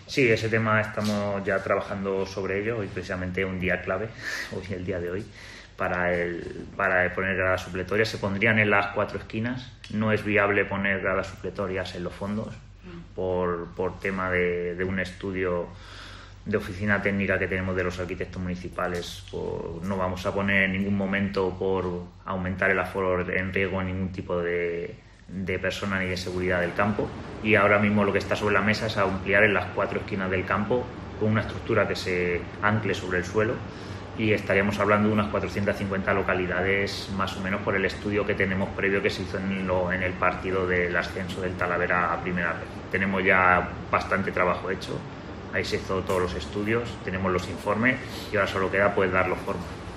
Sí, ese tema estamos ya trabajando sobre ello. Hoy precisamente un día clave, hoy el día de hoy, para poner gradas supletorias. Se pondrían en las 4 esquinas. No es viable poner gradas supletorias en los fondos por tema de un estudio de oficina técnica que tenemos de los arquitectos municipales. No vamos a poner en ningún momento por aumentar el aforo en riesgo ningún tipo de persona ni de seguridad del campo, y ahora mismo lo que está sobre la mesa es ampliar en las 4 esquinas del campo con una estructura que se ancle sobre el suelo, y estaríamos hablando de unas 450 localidades más o menos por el estudio que tenemos previo que se hizo en el partido del ascenso del Talavera a primera vez. Tenemos ya bastante trabajo hecho, ahí se hizo todos los estudios, tenemos los informes y ahora solo queda pues darlo forma.